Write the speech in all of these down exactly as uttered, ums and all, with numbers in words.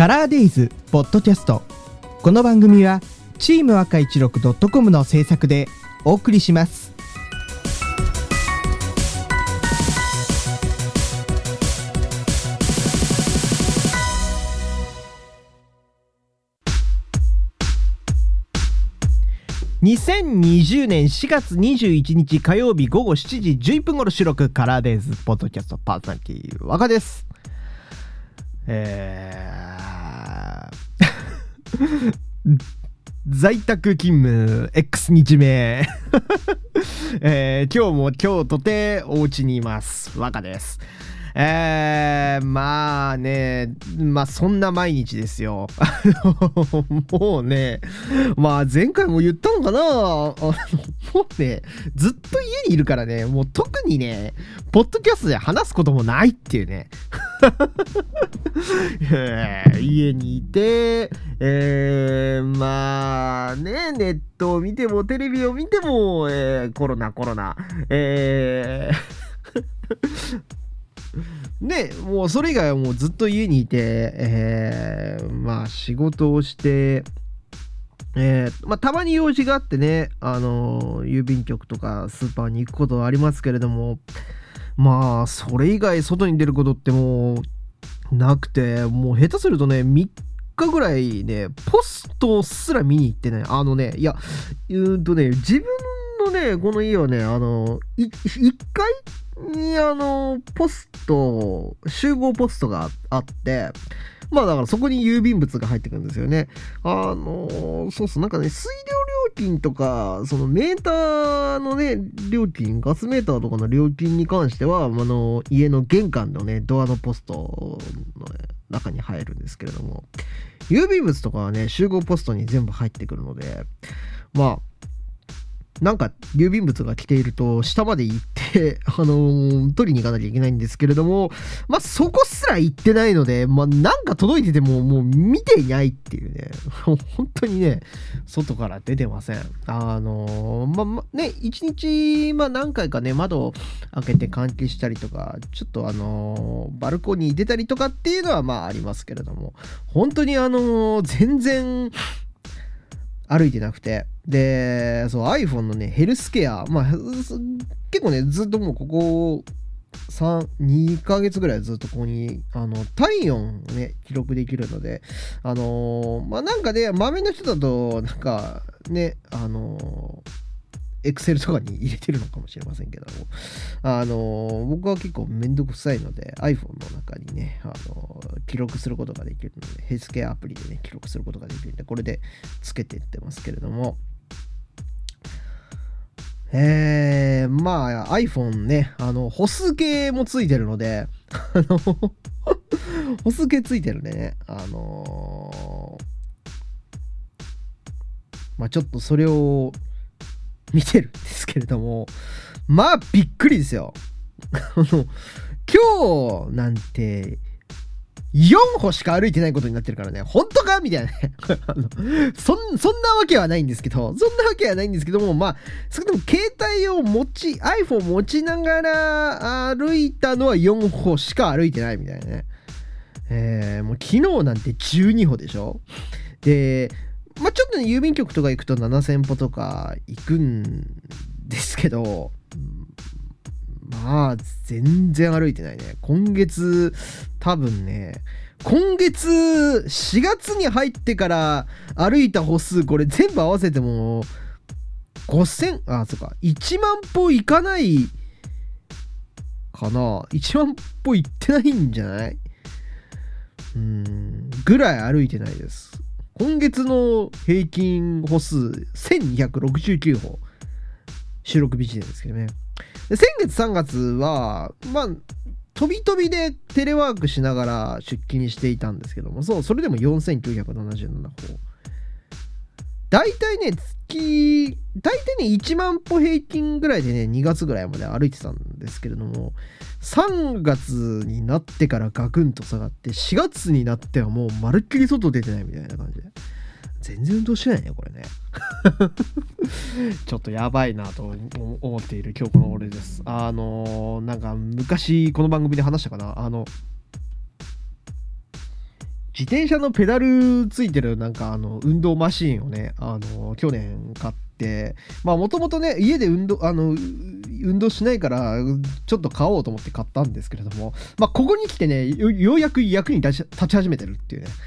カラーデイズポッドキャスト。この番組はチーム赤いちろくドットコムの制作でお送りします。にせんにじゅうねんしがつにじゅういちにち火曜日午後しちじじゅういっぷん頃収録、カラーデイズポッドキャストパーソナリティ若です。えー、在宅勤務 X 日目、えー、今日も今日とてお家にいます若です。えー、まあね、まあそんな毎日ですよ。もうね、まあ前回も言ったのかな、あのもうね、ずっと家にいるからね、もう特にね、ポッドキャストで話すこともないっていうね。えー、家にいて、えー、まあね、ネットを見てもテレビを見ても、えー、コロナコロナ、えーね、もうそれ以外はもうずっと家にいて、えー、まあ仕事をして、えー、まあたまに用事があってね、あの郵便局とかスーパーに行くことはありますけれども、まあそれ以外外に出ることってもうなくて、もう下手するとねみっかぐらいねポストすら見に行ってね、あのねいやうーんとね自分のねこの家はね、あのいいっかいにあのポスト集合ポストがあって、まあだからそこに郵便物が入ってくるんですよね。あのそうそう、なんかね水道料金とかそのメーターのね料金、ガスメーターとかの料金に関してはあの家の玄関のねドアのポストの、ね、中に入るんですけれども、郵便物とかはね集合ポストに全部入ってくるので、まあなんか郵便物が来ていると下まで行ってあのー、取りに行かなきゃいけないんですけれども、まあそこすら行ってないので、まあなんか届いててももう見ていないっていうね、本当にね外から出てません。あのー、まあ、まね一日まあ何回かね窓を開けて換気したりとか、ちょっとあのー、バルコニー出たりとかっていうのはまあありますけれども、本当にあのー、全然歩いてなくて、で、そう iPhone のねヘルスケア、まあ結構ねずっともうここさん、にかげつぐらいずっとここにあの体温をね記録できるので、あのー、まあなんかね豆の人だとなんかねあのーエクセルとかに入れてるのかもしれませんけども、あのー、僕は結構めんどくさいので iPhone の中にね、あのー、記録することができるので、ヘルスケアアプリでね記録することができるので、これでつけていってますけれども、えー、まあ iPhone ね、あの歩数計もついてるのであの歩数計ついてるんでね、あのー、まあちょっとそれを見てるんですけれども、まあびっくりですよ。あの今日なんてよんほしか歩いてないことになってるからね、本当かみたいなねあのそんそんなわけはないんですけどそんなわけはないんですけども、まあそれでも携帯を持ち iPhone 持ちながら歩いたのはよんほしか歩いてないみたいなね。えー、もう昨日なんてじゅうにほでしょ。でまあ、ちょっとね郵便局とか行くとななせんぽとか行くんですけど、まあ全然歩いてないね。今月多分ね今月しがつに入ってから歩いた歩数、これ全部合わせてもごせん、あ、そうか、いちまんぽいかないかな。いちまんぽいってないんじゃない？うーんぐらい歩いてないです。今月の平均歩数せんにひゃくろくじゅうきゅうほ、収録日時点ですけどね。で先月さんがつはまあ飛び飛びでテレワークしながら出勤にしていたんですけども、そうそれでもよんせんきゅうひゃくななじゅうななほ、だいたいね月だいたいねいちまんぽ平均ぐらいでねにがつぐらいまで歩いてたんですけれども、さんがつになってからガクンと下がって、しがつになってはもうまるっきり外出てないみたいな感じで、全然運動してないねこれねちょっとやばいなと思っている今日この俺です。あのー、なんか昔この番組で話したかな、あの自転車のペダルついてるなんかあの運動マシーンをね、あの去年買って、まあもともとね家で運動あの運動しないからちょっと買おうと思って買ったんですけれども、まあここに来てね よ, ようやく役に立ち立ち始めてるっていうね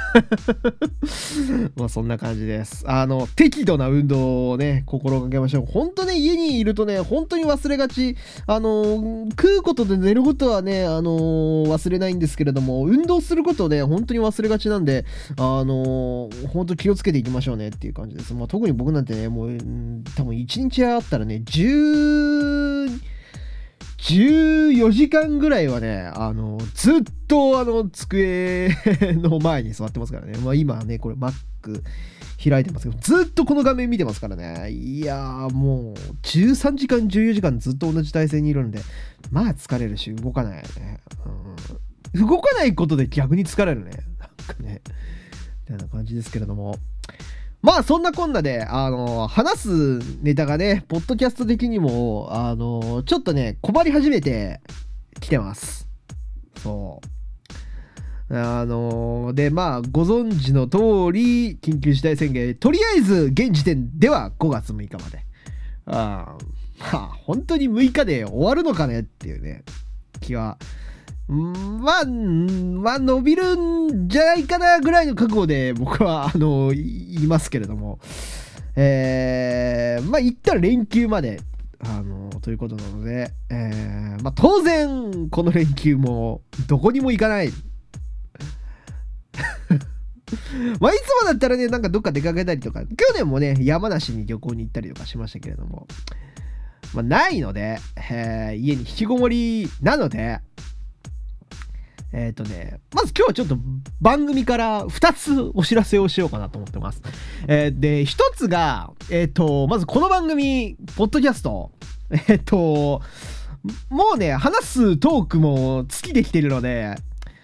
まあそんな感じです。あの適度な運動をね心がけましょう。本当ね家にいるとね本当に忘れがち。あの食うことで寝ることはねあの忘れないんですけれども、運動することをね本当に忘れがちなんで、あの本当気をつけていきましょうねっていう感じです。まあ特に僕なんてねもう多分いちにちあったらねじゅうじゅうよじかんぐらいはね、あの、ずっとあの、机の前に座ってますからね。まあ今ね、これ Mac 開いてますけど、ずっとこの画面見てますからね。いやーもう、じゅうさんじかん、じゅうよじかんずっと同じ体勢にいるんで、まあ疲れるし、動かないよね。うん、動かないことで逆に疲れるね。なんかね。みたいな感じですけれども。まあそんなこんなで、あの、話すネタがね、ポッドキャスト的にも、あの、ちょっとね、困り始めてきてます。そう。あの、で、まあ、ご存知の通り、緊急事態宣言、とりあえず、現時点ではごがつむいかまで。あまあ、本当にむいかで終わるのかねっていうね、気は。んまあ、まあ、伸びるんじゃないかなぐらいの覚悟で僕は、あの、言いますけれども、えー、まあ、言ったら連休まで、あの、ということなので、えー、まあ、当然、この連休も、どこにも行かない。まあ、いつもだったらね、なんかどっか出かけたりとか、去年もね、山梨に旅行に行ったりとかしましたけれども、まあ、ないので、えー、家に引きこもりなので、えっとね、まず今日はちょっと番組からふたつお知らせをしようかなと思ってます。えー、で、ひとつが、えっと、まずこの番組、ポッドキャスト、えっと、もうね、話すトークも尽きてきてるので、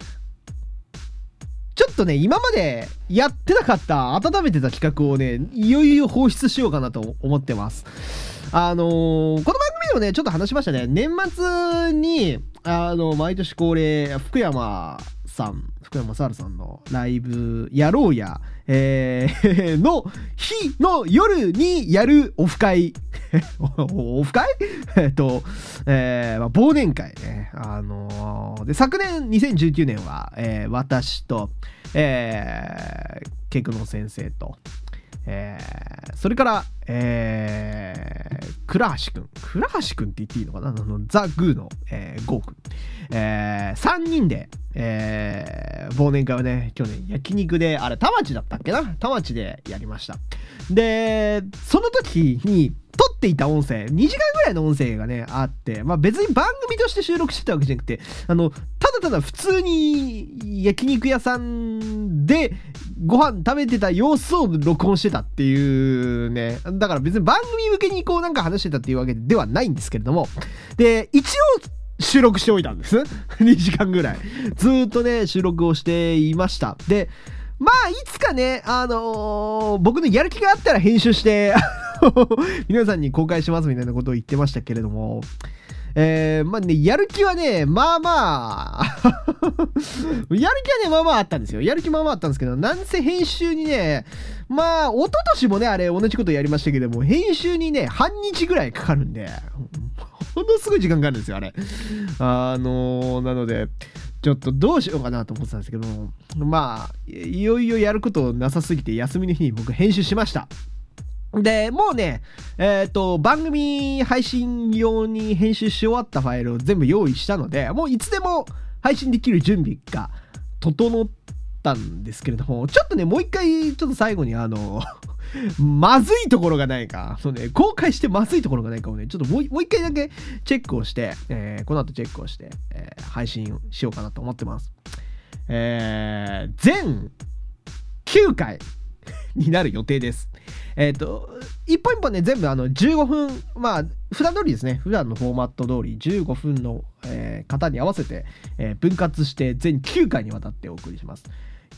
ちょっとね、今までやってなかった、温めてた企画をね、いよいよ放出しようかなと思ってます。あのー、この番組でもね、ちょっと話しましたね。年末に、あの、毎年恒例、福山さん、福山サールさんのライブ、やろうや、えー、の日の夜にやるオフ会。オフ会えっと、えーまあ、忘年会ね。あのー、で、昨年にせんじゅうきゅうねんは、えー、私と、えー、ケクノ先生と、えー、それから、えー、倉橋くん。倉橋くんって言っていいのかな、あのザ・グーの、えー、ゴーくん。えー、さんにんで、えー、忘年会をね、去年焼肉で、あれ、田町だったっけな田町でやりました。で、その時に撮っていた音声、にじかんぐらいの音声がね、あって、まあ別に番組として収録してたわけじゃなくて、あの、ただただ普通に焼肉屋さんでご飯食べてた様子を録音してたっていうね。だから別に番組向けにこうなんか話してたっていうわけではないんですけれども。で、一応収録しておいたんです。にじかんぐらい。ずーっとね、収録をしていました。で、まあ、いつかね、あのー、僕のやる気があったら編集して、皆さんに公開しますみたいなことを言ってましたけれども、えー、まあね、やる気はね、まあまあ、やる気はね、まあまああったんですよ。やる気まあまああったんですけど、なんせ編集にね、まあ、一昨年もね、あれ、同じことやりましたけども、編集にね、半日ぐらいかかるんで、ものすごい時間かかるんですよ、あれ。あのー、なので、ちょっとどうしようかなと思ってたんですけども、まあ、いよいよやることなさすぎて、休みの日に僕編集しました。で、もうね、えっと、番組配信用に編集し終わったファイルを全部用意したので、もういつでも配信できる準備が整ったんですけれども、ちょっとね、もう一回、ちょっと最後にあの、まずいところがないか、そうね、公開してまずいところがないかをね、ちょっともう、もう一回だけチェックをして、えー、この後チェックをして、えー、配信しようかなと思ってます。えー、全きゅうかいになる予定です。えっと、一本一本ね、全部あのじゅうごふん、まあ、普段通りですね、普段のフォーマット通りじゅうごふんの、えー、方に合わせて、えー、分割して全きゅうかいにわたってお送りします。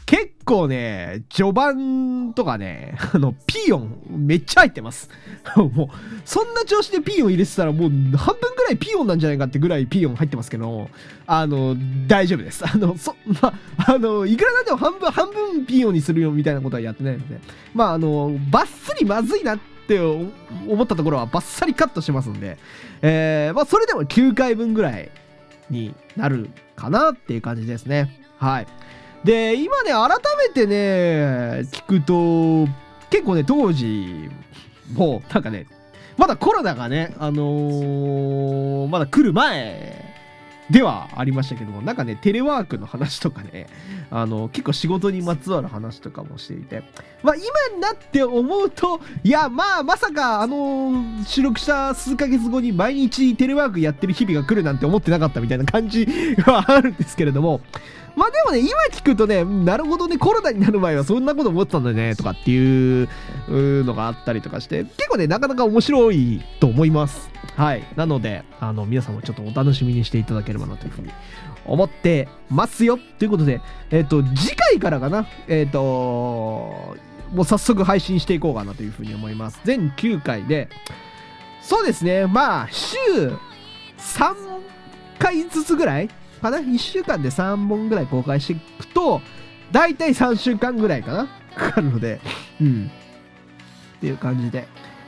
結構ね、序盤とかね、あの、ピーヨンめっちゃ入ってます。もう、そんな調子でピーヨン入れてたらもう半分ぐらいピーヨンなんじゃないかってぐらいピーヨン入ってますけど、あの、大丈夫です。あの、そ、ま、あの、いくらなんでも半分、半分ピーヨンにするよみたいなことはやってないので、まあ、あの、バッスリまずいなって思ったところはバッサリカットしますんで、えー、まあ、それでもきゅうかいぶんぐらいになるかなっていう感じですね。はい。で、今ね、改めてね、聞くと、結構ね、当時、もう、なんかね、まだコロナがね、あのー、まだ来る前ではありましたけども、なんかね、テレワークの話とかね、あの、結構仕事にまつわる話とかもしていて、まあ、今になって思うと、いや、まあ、まさか、あのー、収録した数ヶ月後に毎日テレワークやってる日々が来るなんて思ってなかったみたいな感じはあるんですけれども、まあでもね、今聞くとね、なるほどね、コロナになる前はそんなこと思ってたんだね、とかっていうのがあったりとかして、結構ね、なかなか面白いと思います。はい。なので、あの、皆さんもちょっとお楽しみにしていただければなというふうに思ってますよ。ということで、えっと、次回からかな、えっと、もう早速配信していこうかなというふうに思います。全きゅうかいで、そうですね、まあ、週さんかいずつぐらいかな、いっしゅうかんでさんぼんぐらい公開していくと、だいたいさんしゅうかんぐらいかなかかるので、うん。っていう感じで、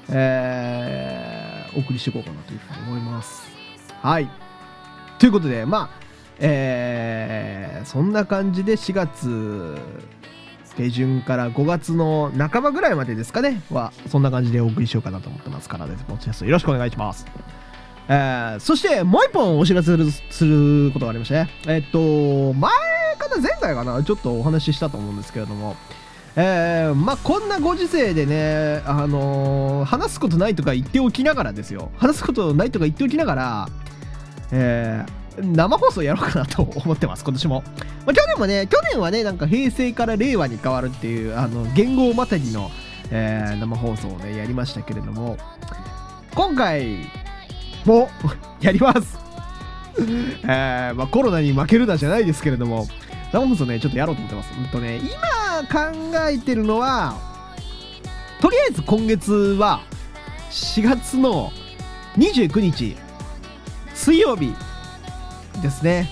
えー、お送りしていこうかなというふうに思います。はい。ということで、まあ、えー、そんな感じでしがつ下旬からごがつの半ばぐらいまでですかねは、そんな感じでお送りしようかなと思ってますから、ね、ポッドキャストよろしくお願いします。えー、そしてもう一本お知らせする、することがありましてね。えっと、前かな前回かなちょっとお話ししたと思うんですけれども、えー、まあこんなご時世でね、あのー、話すことないとか言っておきながらですよ。話すことないとか言っておきながら、えー、生放送やろうかなと思ってます、今年も。まあ、去年もね、去年はね、なんか平成から令和に変わるっていう、あの、言語またぎの、えー、生放送をね、やりましたけれども、今回、もやります、えーまあ、コロナに負けるなじゃないですけれども、生放送ねちょっとやろうと思ってます。うんとね、今考えてるのは、とりあえず今月はしがつのにじゅうくにち水曜日ですね、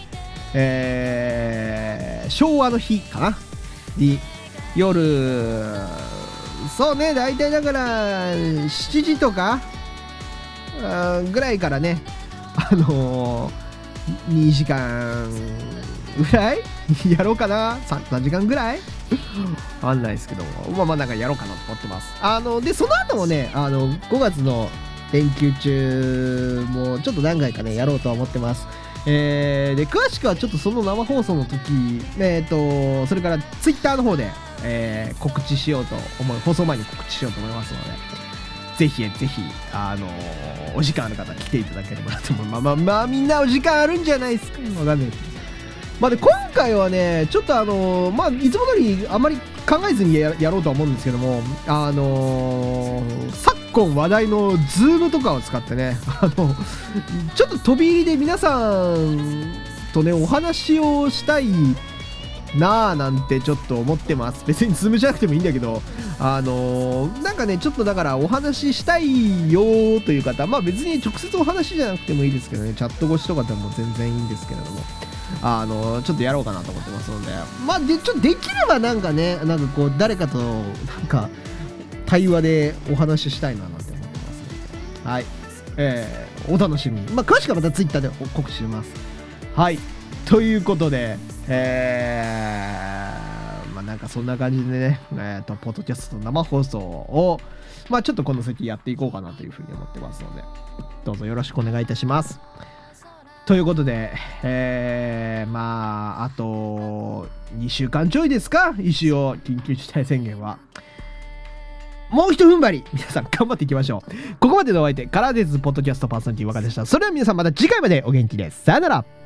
えー、昭和の日かなに夜、そうね、大体だからしちじとかぐらいからね、あのー、にじかんぐらいやろうかな、 さんじかんぐらいわかんないですけども、まあまあなんかやろうかなと思ってます。あのでその後もね、あのごがつの連休中もちょっと何回かねやろうとは思ってます。えー、で詳しくはちょっとその生放送の時、えーとそれからツイッターの方で、えー、告知しようと思う、放送前に告知しようと思いますので、ぜひぜひ、あのー、お時間ある方来ていただければなと思う。まあまあまあみんなお時間あるんじゃないですか。わかんないです。まあで今回はね、ちょっとあのー、まあいつも通りあまり考えずに や, やろうとは思うんですけども、あのー、昨今話題のズームとかを使ってね、あのちょっと飛び入りで皆さんとねお話をしたいなあなんてちょっと思ってます。別にズームじゃなくてもいいんだけど、あのー、なんかねちょっとだからお話ししたいよという方、まあ別に直接お話じゃなくてもいいですけどね、チャット越しとかでも全然いいんですけれども、あのー、ちょっとやろうかなと思ってますので、まあでちょっとできればなんかね、なんかこう誰かとなんか対話でお話ししたいななんて思ってますので、はい、えー、お楽しみに。まあ詳しくはまたツイッターで告知します。はい、ということで、えー、まあなんかそんな感じでね、えーと、ポッドキャスト生放送を、まあちょっとこの先やっていこうかなというふうに思ってますので、どうぞよろしくお願いいたします。ということで、えー、まああとにしゅうかんちょいですか、一応緊急事態宣言は。もう一踏ん張り、皆さん頑張っていきましょう。ここまでのお相手、カラーデズポッドキャストパーソナリティ若でした。それでは皆さんまた次回までお元気です。さよなら。